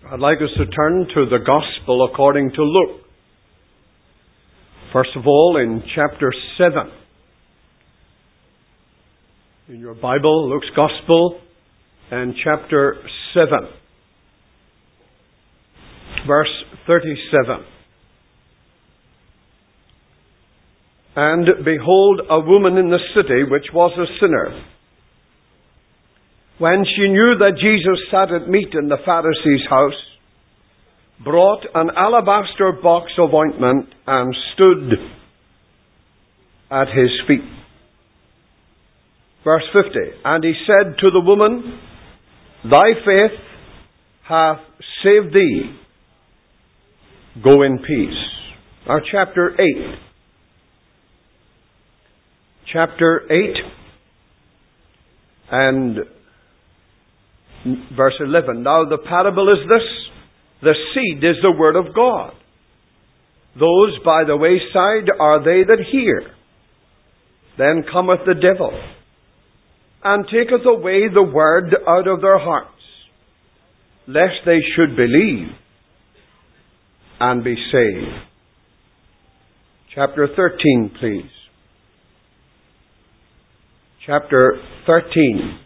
I'd like us to turn to the Gospel according to Luke. First of all, in chapter 7. In your Bible, Luke's Gospel, and chapter 7. Verse 37. And behold, a woman in the city, which was a sinner, when she knew that Jesus sat at meat in the Pharisee's house, brought an alabaster box of ointment and stood at his feet. Verse 50. And he said to the woman, Thy faith hath saved thee. Go in peace. Now chapter 8. Chapter 8 and verse 11. Now the parable is this. The seed is the word of God. Those by the wayside are they that hear. Then cometh the devil, and taketh away the word out of their hearts, lest they should believe and be saved. Chapter 13, please. Chapter 13.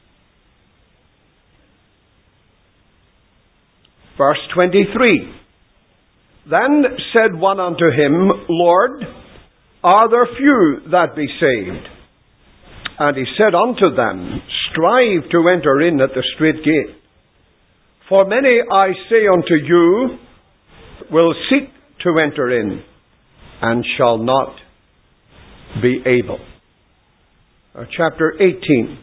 Verse 23. Then said one unto him, Lord, are there few that be saved? And he said unto them, Strive to enter in at the strait gate. For many, I say unto you, will seek to enter in, and shall not be able. Chapter 18.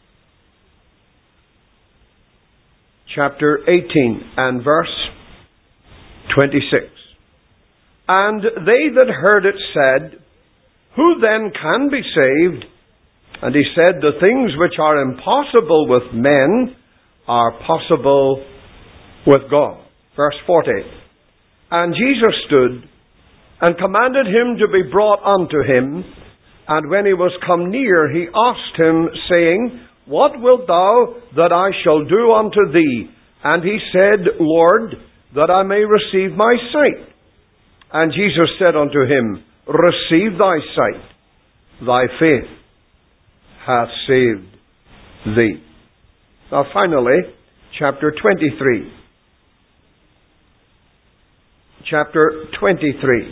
Chapter 18 and verse 26. And they that heard it said, Who then can be saved? And he said, The things which are impossible with men are possible with God. Verse 40. And Jesus stood and commanded him to be brought unto him. And when he was come near, he asked him, saying, What wilt thou that I shall do unto thee? And he said, Lord, that I may receive my sight. And Jesus said unto him, Receive thy sight. Thy faith hath saved thee. Now finally, chapter 23. Chapter 23.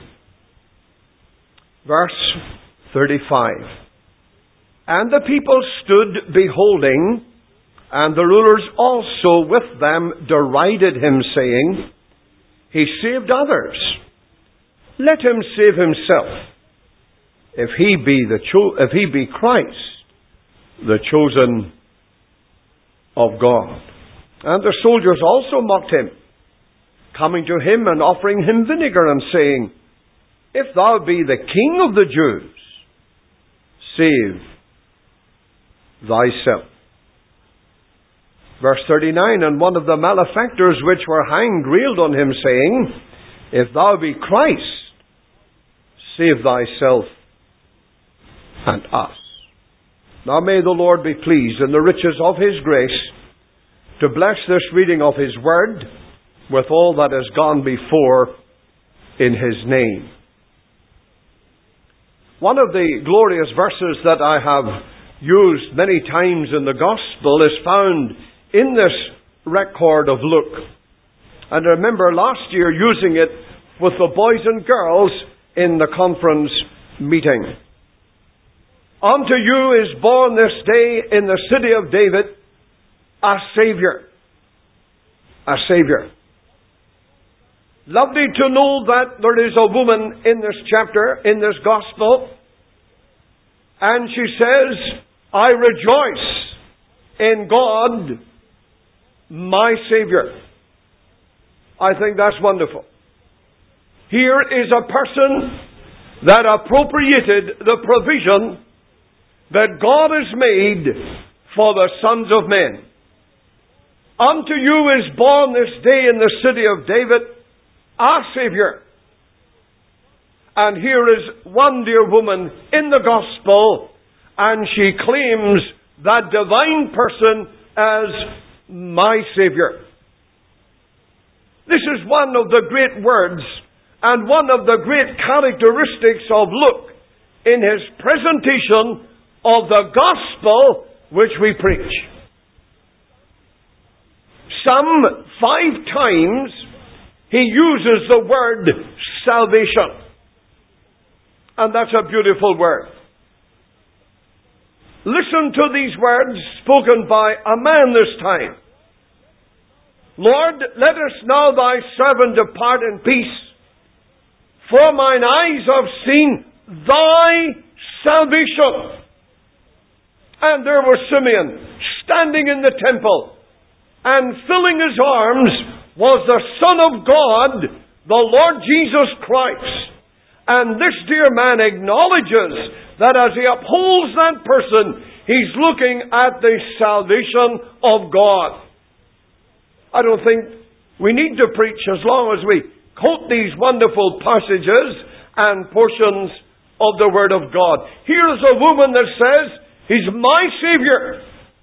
Verse 35. And the people stood beholding, and the rulers also with them derided him, saying, He saved others. Let him save himself, if he be Christ, the chosen of God. And the soldiers also mocked him, coming to him and offering him vinegar, and saying, If thou be the King of the Jews, save thyself. Verse 39, And one of the malefactors which were hanged railed on him, saying, If thou be Christ, save thyself and us. Now may the Lord be pleased in the riches of His grace to bless this reading of His Word with all that has gone before in His name. One of the glorious verses that I have used many times in the Gospel is found in this record of Luke. And I remember last year using it with the boys and girls in the conference meeting. Unto you is born this day in the city of David a Saviour. A Saviour. Lovely to know that there is a woman in this chapter, in this Gospel, and she says, I rejoice in God, my Saviour. I think that's wonderful. Here is a person that appropriated the provision that God has made for the sons of men. Unto you is born this day in the city of David a Saviour. And here is one dear woman in the Gospel, and she claims that divine person as my Saviour. This is one of the great words and one of the great characteristics of Luke in his presentation of the gospel which we preach. Some 5 times he uses the word salvation. And that's a beautiful word. Listen to these words spoken by a man this time. Lord, let us now thy servant depart in peace, for mine eyes have seen thy salvation. And there was Simeon standing in the temple, and filling his arms was the Son of God, the Lord Jesus Christ. And this dear man acknowledges that as he upholds that person, he's looking at the salvation of God. I don't think we need to preach as long as we quote these wonderful passages and portions of the Word of God. Here's a woman that says, He's my Savior.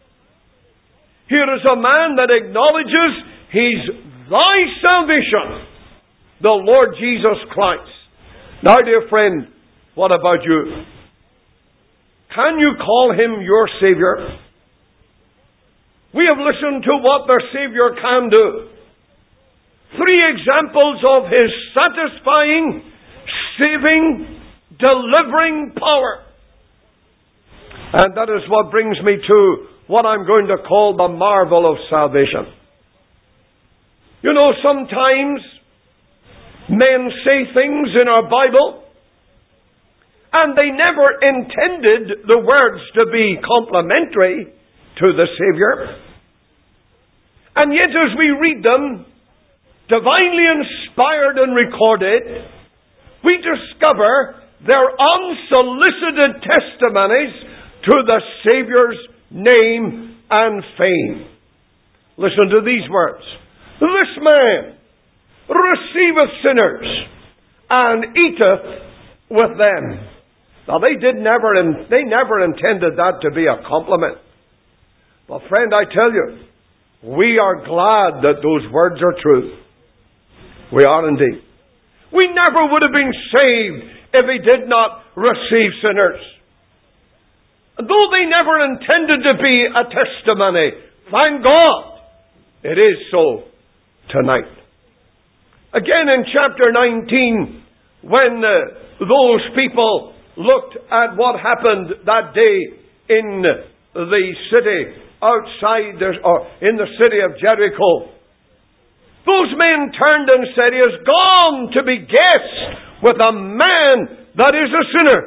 Here is a man that acknowledges He's thy salvation, the Lord Jesus Christ. Now, dear friend, what about you? Can you call Him your Savior? We have listened to what the Savior can do. 3 examples of His satisfying, saving, delivering power. And that is what brings me to what I'm going to call the marvel of salvation. You know, sometimes men say things in our Bible, and they never intended the words to be complimentary to the Savior. And yet as we read them, divinely inspired and recorded, we discover their unsolicited testimonies to the Savior's name and fame. Listen to these words. This man receiveth sinners and eateth with them. Now they never intended that to be a compliment. But friend, I tell you, we are glad that those words are true. We are indeed. We never would have been saved if He did not receive sinners. Though they never intended to be a testimony, thank God, it is so tonight. Again in chapter 19, when those people looked at what happened that day in the city outside, or in the city of Jericho, those men turned and said, He has gone to be guest with a man that is a sinner.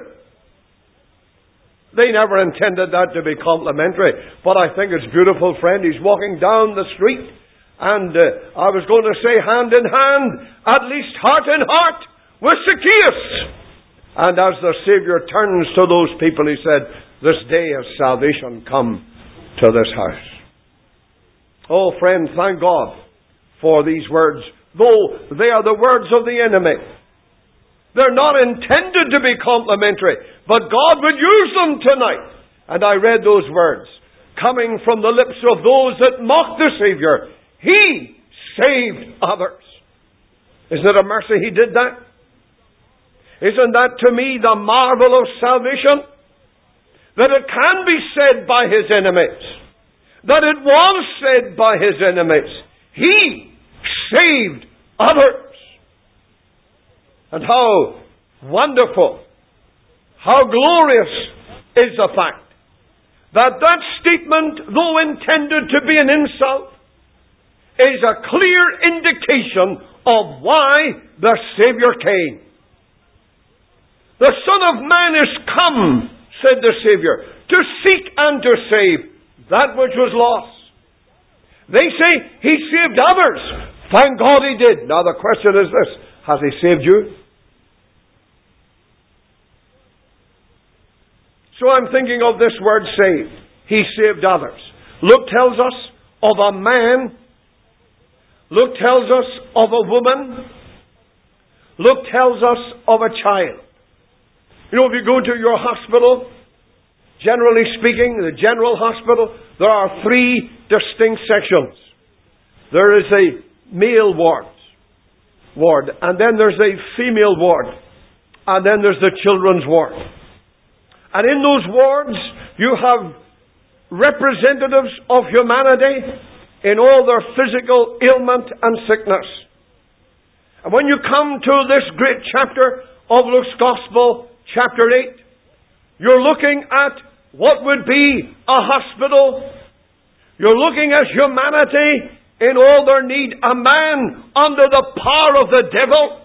They never intended that to be complimentary, but I think it's beautiful, friend. He's walking down the street, and I was going to say hand in hand, at least heart in heart, with Zacchaeus. And as the Savior turns to those people, He said, this day has salvation come to this house. Oh, friend, thank God for these words, though they are the words of the enemy. They're not intended to be complimentary, but God would use them tonight. And I read those words coming from the lips of those that mocked the Savior. He saved others. Isn't it a mercy He did that? Isn't that to me the marvel of salvation? That it can be said by His enemies. That it was said by His enemies. He saved others. And how wonderful, how glorious is the fact that that statement, though intended to be an insult, is a clear indication of why the Savior came. The Son of Man is come, said the Savior, to seek and to save that which was lost. They say He saved others. Thank God He did. Now the question is this: has He saved you? So I'm thinking of this word saved. He saved others. Luke tells us of a man. Luke tells us of a woman. Luke tells us of a child. You know, if you go to your hospital, generally speaking, the general hospital, there are 3 distinct sections. There is a male wards. ward. And then there's a female ward. And then there's the children's ward. And in those wards, you have representatives of humanity in all their physical ailment and sickness. And when you come to this great chapter of Luke's Gospel, chapter 8, you're looking at what would be a hospital. You're looking at humanity in all their need. A man under the power of the devil.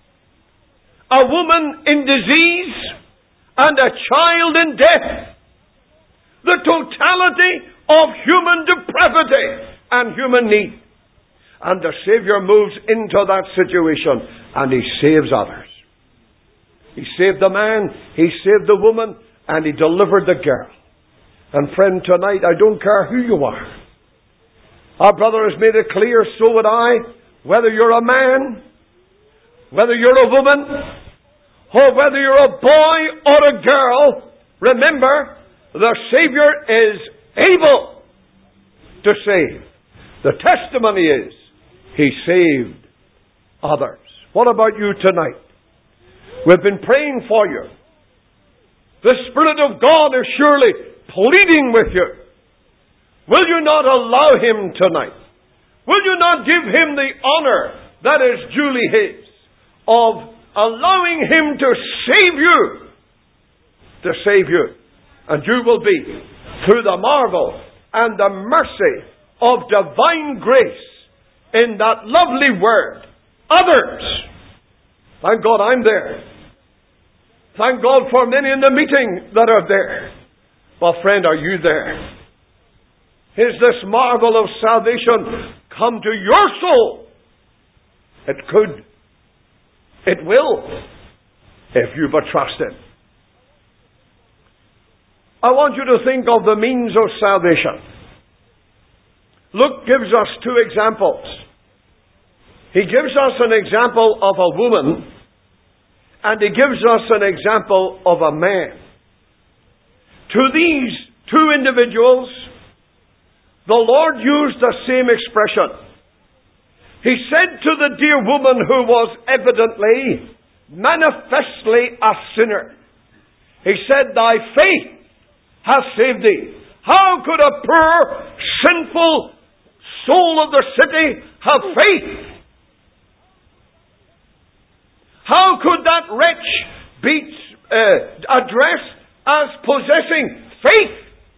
A woman in disease. And a child in death. The totality of human depravity and human need. And the Savior moves into that situation and He saves others. He saved the man, He saved the woman, and He delivered the girl. And friend, tonight, I don't care who you are. Our brother has made it clear, so would I, whether you're a man, whether you're a woman, or whether you're a boy or a girl, remember, the Savior is able to save. The testimony is, He saved others. What about you tonight? We've been praying for you. The Spirit of God is surely pleading with you. Will you not allow Him tonight? Will you not give Him the honor that is duly His of allowing Him to save you? To save you. And you will be, through the marvel and the mercy of divine grace in that lovely word, others. Thank God I'm there. Thank God for many in the meeting that are there. Well, friend, are you there? Is this marvel of salvation come to your soul? It could. It will, if you but trust Him. I want you to think of the means of salvation. Luke gives us two examples. He gives us an example of a woman, and he gives us an example of a man. To these two individuals, the Lord used the same expression. He said to the dear woman who was evidently, manifestly a sinner, He said, "Thy faith has saved thee." How could a poor, sinful soul of the city have faith? How could that wretch be addressed as possessing faith?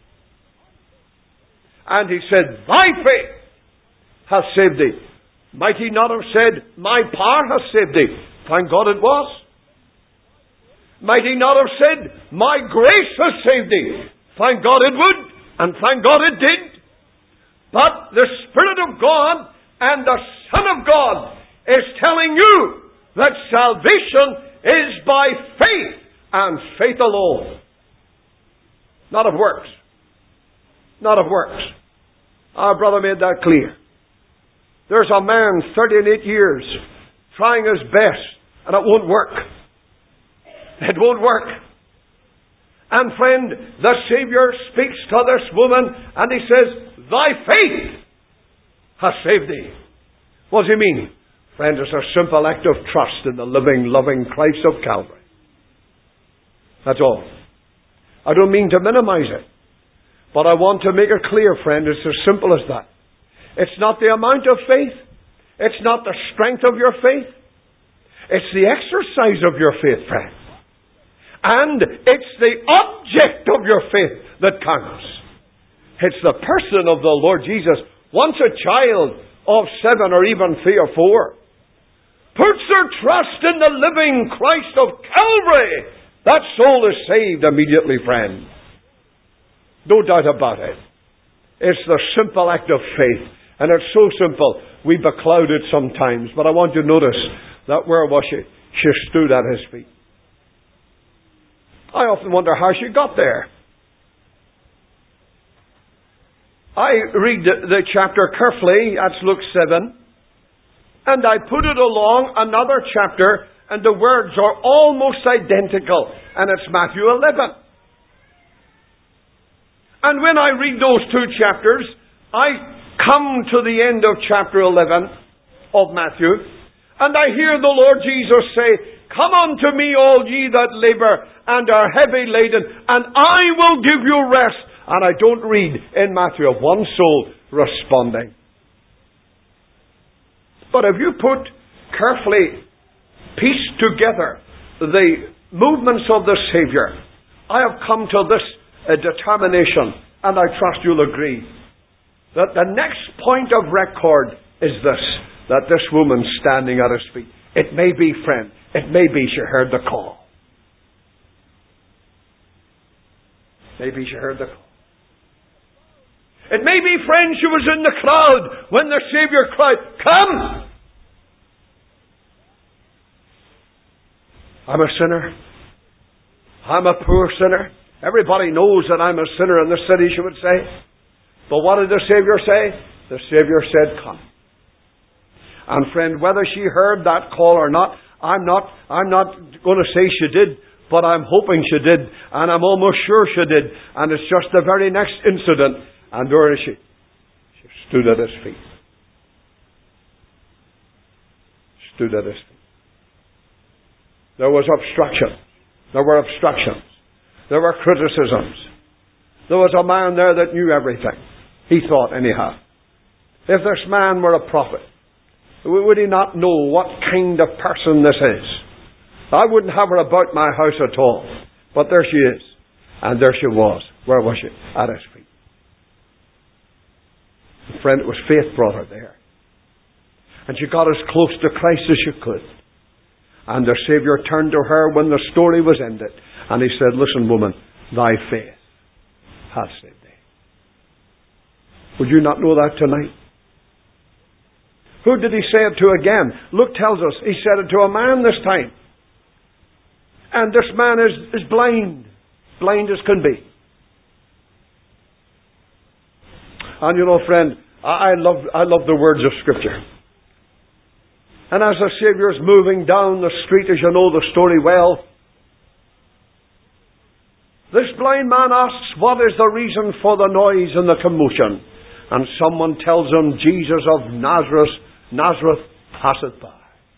And He said, "Thy faith has saved thee." Might He not have said, "My power has saved thee"? Thank God it was. Might He not have said, "My grace has saved thee"? Thank God it would, and thank God it did. But the Spirit of God and the Son of God is telling you that salvation is by faith, and faith alone. Not of works. Not of works. Our brother made that clear. There's a man, 38 years, trying his best, and it won't work. It won't work. And friend, the Savior speaks to this woman, and He says, "Thy faith has saved thee." What does He mean? Friend, it's a simple act of trust in the living, loving Christ of Calvary. That's all. I don't mean to minimize it, but I want to make it clear, friend, it's as simple as that. It's not the amount of faith. It's not the strength of your faith. It's the exercise of your faith, friend. And it's the object of your faith that counts. It's the person of the Lord Jesus. Once a child of 7 or even 3 or 4 puts their trust in the living Christ of Calvary, that soul is saved immediately, friend. No doubt about it. It's the simple act of faith. And it's so simple, we becloud it sometimes. But I want you to notice that where was she? She stood at His feet. I often wonder how she got there. I read the chapter carefully, that's Luke 7, and I put it along another chapter, and the words are almost identical, and it's Matthew 11. And when I read those two chapters, I come to the end of chapter 11 of Matthew, And I hear the Lord Jesus say, "Come unto me, all ye that labour and are heavy laden, and I will give you rest." And I don't read in Matthew of one soul responding. But if you put carefully, piece together the movements of the Saviour, I have come to this determination, and I trust you'll agree, that the next point of record is this, that this woman standing at his feet, it may be, friend, it may be she heard the call. Maybe she heard the call. It may be, friend, she was in the crowd when the Saviour cried, "Come!" I'm a sinner. I'm a poor sinner. Everybody knows that I'm a sinner in the city, she would say. But what did the Saviour say? The Saviour said, "Come." And friend, whether she heard that call or not, I'm not going to say she did, but I'm hoping she did, and I'm almost sure she did. And it's just the very next incident. And where is she? She stood at his feet. Stood at his feet. There was obstruction. There were obstructions. There were criticisms. There was a man there that knew everything. He thought, anyhow. If this man were a prophet, would he not know what kind of person this is? I wouldn't have her about my house at all. But there she is. And there she was. Where was she? At his feet. Friend, it was faith brought her there. And she got as close to Christ as she could. And the Saviour turned to her when the story was ended. And he said, "Listen, woman, thy faith hath saved thee." Would you not know that tonight? Who did he say it to again? Luke tells us he said it to a man this time. And this man is blind. Blind as can be. And you know, friend, I love the words of Scripture. And as the Saviour is moving down the street, as you know the story well, this blind man asks, "What is the reason for the noise and the commotion?" And someone tells him, "Jesus of Nazareth passeth by."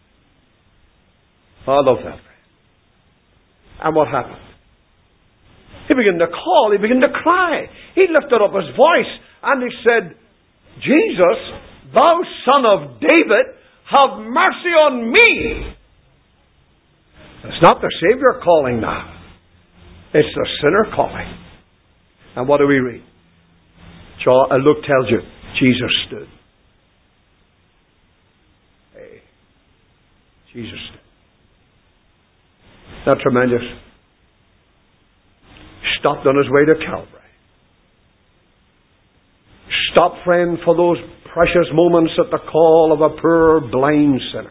I love that. And what happened? He began to call, he began to cry. He lifted up his voice and he said, "Jesus, thou Son of David, have mercy on me." It's not the Saviour calling now. It's the sinner calling. And what do we read? Luke tells you, Jesus stood. Hey, Jesus stood. Isn't that tremendous? Stopped on his way to Calvary. Stop, friend, for those precious moments at the call of a poor blind sinner.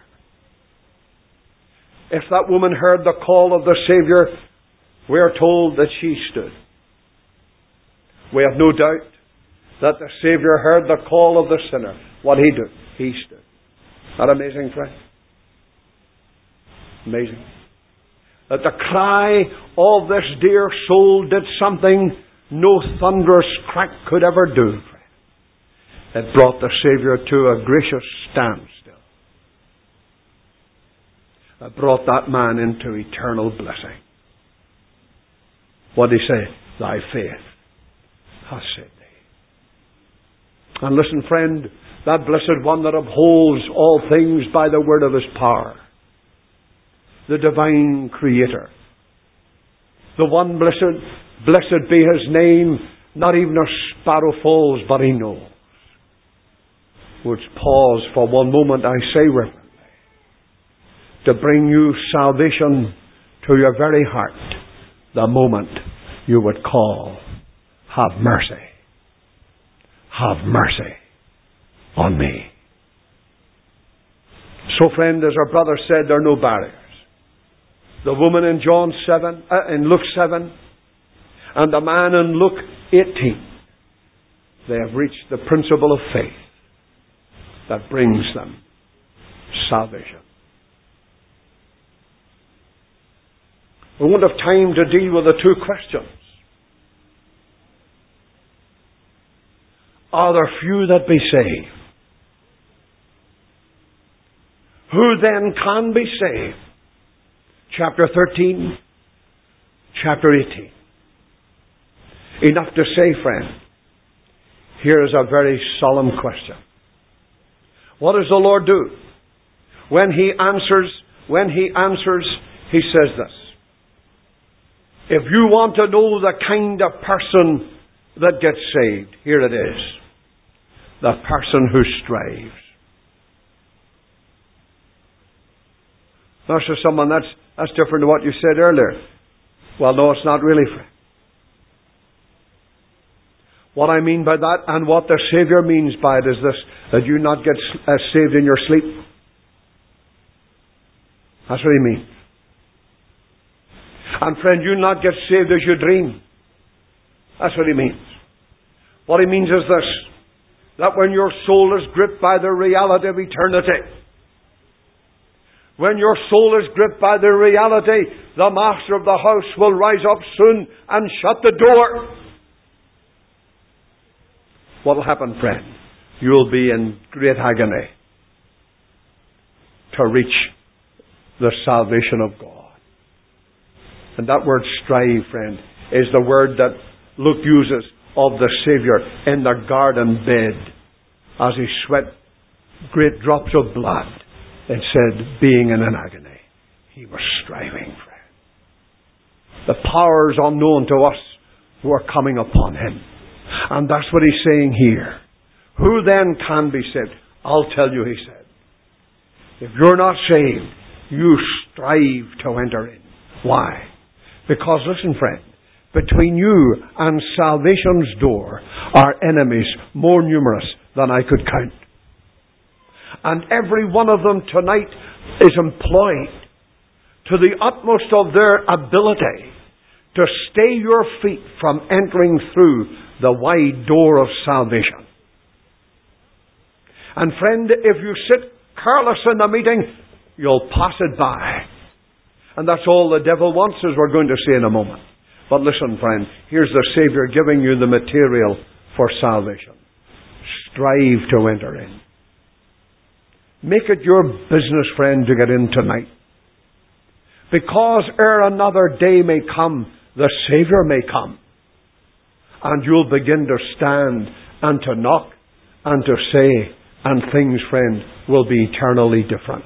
If that woman heard the call of the Saviour, we are told that she stood. We have no doubt that the Saviour heard the call of the sinner. What he did, he stood. Isn't that amazing, friend? Amazing. That the cry of this dear soul did something no thunderous crack could ever do. It brought the Saviour to a gracious standstill. It brought that man into eternal blessing. What did he say? Thy faith hath saved thee. And listen, friend, that blessed one that upholds all things by the word of his power, the divine Creator, the one blessed be his name, not even a sparrow falls but he knows. Would pause for one moment, I say reverently, to bring you salvation to your very heart the moment you would call, "Have mercy, have mercy on me." So, friend, as our brother said, there are no barriers. The woman in in Luke 7, and the man in Luke 18, they have reached the principle of faith that brings them salvation. We won't have time to deal with the two questions. Are there few that be saved? Who then can be saved? Chapter 13, chapter 18. Enough to say, friend, here is a very solemn question. What does the Lord do? When He answers, He says this. If you want to know the kind of person that gets saved, here it is. The person who strives. Now, so someone, that's different to what you said earlier. Well, no, it's not really, friend. What I mean by that, and what the Saviour means by it, is this: that you not get saved in your sleep. That's what He means. And friend, you not get saved as you dream. That's what He means. What He means is this: that when your soul is gripped by the reality of eternity, when your soul is gripped by the reality, the master of the house will rise up soon and shut the door. What will happen, friend? You will be in great agony to reach the salvation of God. And that word strive, friend, is the word that Luke uses of the Saviour in the garden bed as He sweat great drops of blood. It said, being in an agony. He was striving, friend. The powers unknown to us were coming upon Him. And that's what He's saying here. Who then can be saved? I'll tell you, He said. If you're not saved, you strive to enter in. Why? Because, listen, friend, between you and salvation's door are enemies more numerous than I could count. And every one of them tonight is employed to the utmost of their ability to stay your feet from entering through the wide door of salvation. And friend, if you sit careless in the meeting, you'll pass it by. And that's all the devil wants, as we're going to see in a moment. But listen, friend, here's the Saviour giving you the material for salvation. Strive to enter in. Make it your business, friend, to get in tonight. Because ere another day may come, the Saviour may come. And you'll begin to stand and to knock and to say, and things, friend, will be eternally different.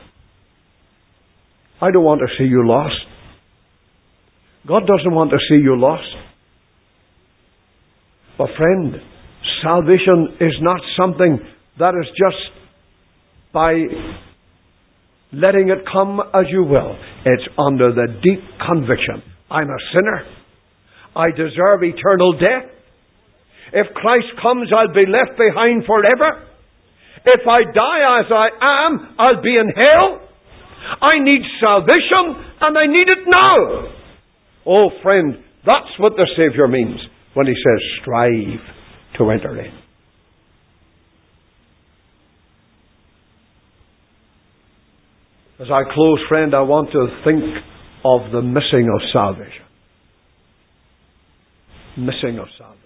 I don't want to see you lost. God doesn't want to see you lost. But friend, salvation is not something that is just by letting it come as you will. It's under the deep conviction. I'm a sinner. I deserve eternal death. If Christ comes, I'll be left behind forever. If I die as I am, I'll be in hell. I need salvation, and I need it now. Oh, friend, that's what the Saviour means when He says, strive to enter in. As I close, friend, I want to think of the missing of salvation. Missing of salvation.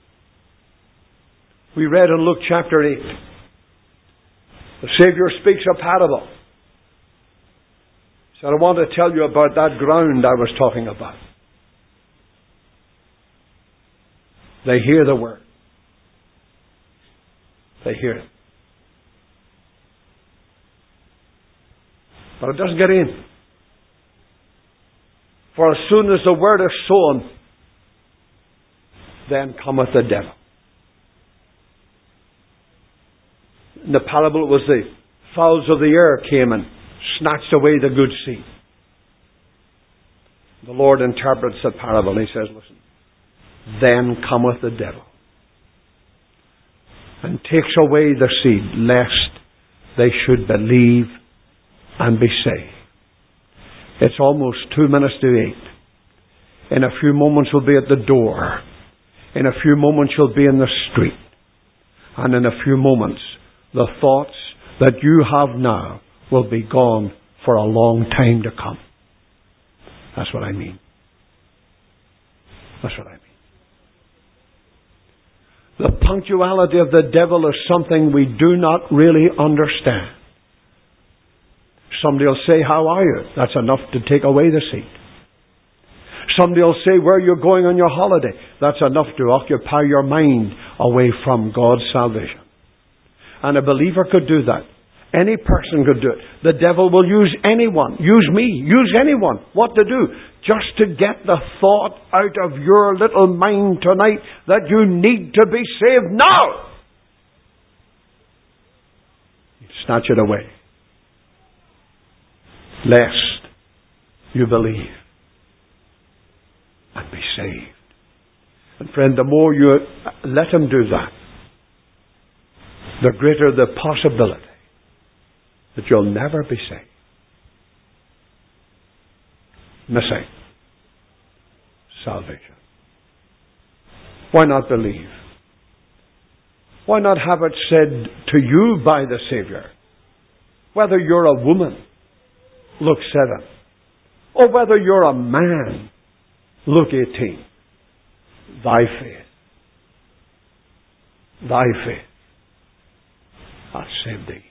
We read in Luke chapter 8, the Saviour speaks a parable. He said, I want to tell you about that ground I was talking about. They hear the word. They hear it. But it doesn't get in. For as soon as the word is sown, then cometh the devil. In the parable, it was the fowls of the air came and snatched away the good seed. The Lord interprets the parable. He says, listen, then cometh the devil and takes away the seed, lest they should believe and be saved. It's almost 2 minutes to 8. In a few moments we'll be at the door. In a few moments you'll be in the street. And in a few moments the thoughts that you have now will be gone for a long time to come. That's what I mean. That's what I mean. The punctuality of the devil is something we do not really understand. Somebody will say, how are you? That's enough to take away the seat. Somebody will say, where are you going on your holiday? That's enough to occupy your mind away from God's salvation. And a believer could do that. Any person could do it. The devil will use anyone, use me, use anyone. What to do? Just to get the thought out of your little mind tonight that you need to be saved now. Snatch it away. Lest you believe and be saved. And friend, the more you let him do that, the greater the possibility that you'll never be saved. Missing salvation. Why not believe? Why not have it said to you by the Savior? Whether you're a woman, look 7. Or whether you're a man, look 18. Thy faith hath saved thee.